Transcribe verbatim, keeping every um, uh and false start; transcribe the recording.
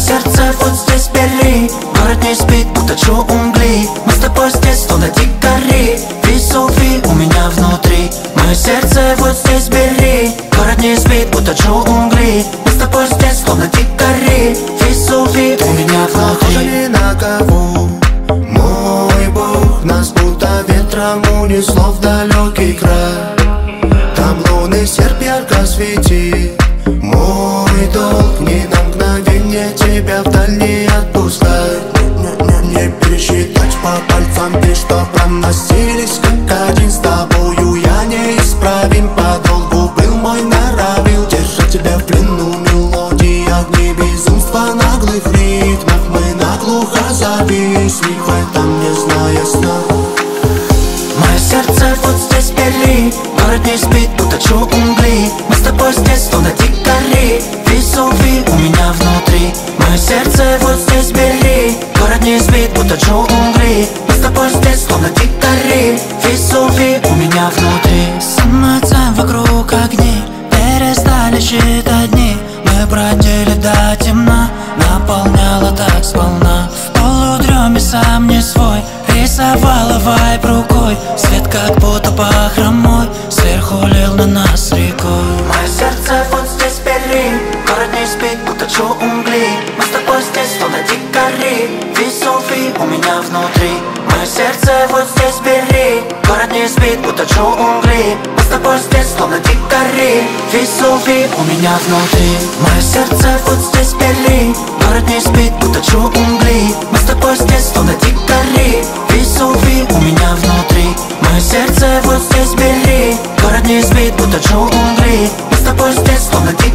сердце вот здесь бери. Город не спит, будто джунгли. Мы с тобой здесь, словно дикари. Весови у меня внутри. Мое сердце вот здесь бери. Город не спит, будто джунгли. Мы с тобой здесь, словно дикари. Весови у меня внутри. Похоже ни на кого, мой Бог. Нас будто ветром унесло в далекий край. Там лунный серп ярко светит. Мой долг ни на мгновение тебя вдаль не отпускать. Не, не, не пересчитать по пальцам те, что проносились как один. С тобою я неисправим, по долгу был мой нравил. Держать тебя в плену мелодии, огни безумства, наглых ритмов. Мы наглухо зависли, в этом не зная сна. Мое сердце вот здесь бери. Город не спит, будто джунгли. Мы с тобой здесь, словно дикари. Весови у меня внутри. Мое сердце вот здесь бери. Город не спит, будто джунгли. Мы с тобой здесь, словно дикари. Весови у меня внутри. Самоцен вокруг огней, перестали считать дни. Мы бродили до темна, наполняла так сполна. В полудреме сам не свой, рисовала вайб рукой. Свет как будто бахромой, сверху лил на нас рекой. Мое сердце вот здесь бери. Город не спит, будто джунгли. Мы с тобой здесь, словно дикари. Весови у меня внутри. Мое сердце вот здесь бери. Город не спит, будто джунгли. Мы с тобой здесь, словно дикари. Весови у меня внутри. Мое сердце вот здесь бери. Город не спит, будто джунгли. Мы с тобой здесь, словно дикари. Весови у меня внутри. Мое сердце вот здесь бери. Город не спит, будто джунгли. Мы с тобой здесь, словно дикари.